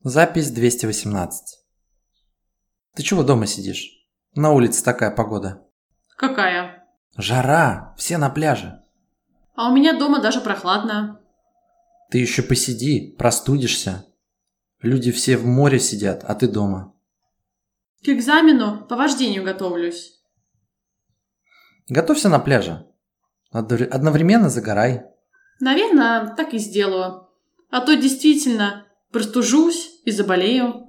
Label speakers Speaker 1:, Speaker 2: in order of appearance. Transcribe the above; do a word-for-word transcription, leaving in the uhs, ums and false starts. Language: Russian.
Speaker 1: Запись двести восемнадцать. Ты чего дома сидишь? На улице такая погода.
Speaker 2: Какая?
Speaker 1: Жара, все на пляже.
Speaker 2: А у меня дома даже прохладно.
Speaker 1: Ты еще посиди, простудишься. Люди все в море сидят, а ты дома.
Speaker 2: К экзамену по вождению готовлюсь.
Speaker 1: Готовься на пляже. Одновременно загорай.
Speaker 2: Наверное, так и сделаю. А то действительно простужусь и заболею.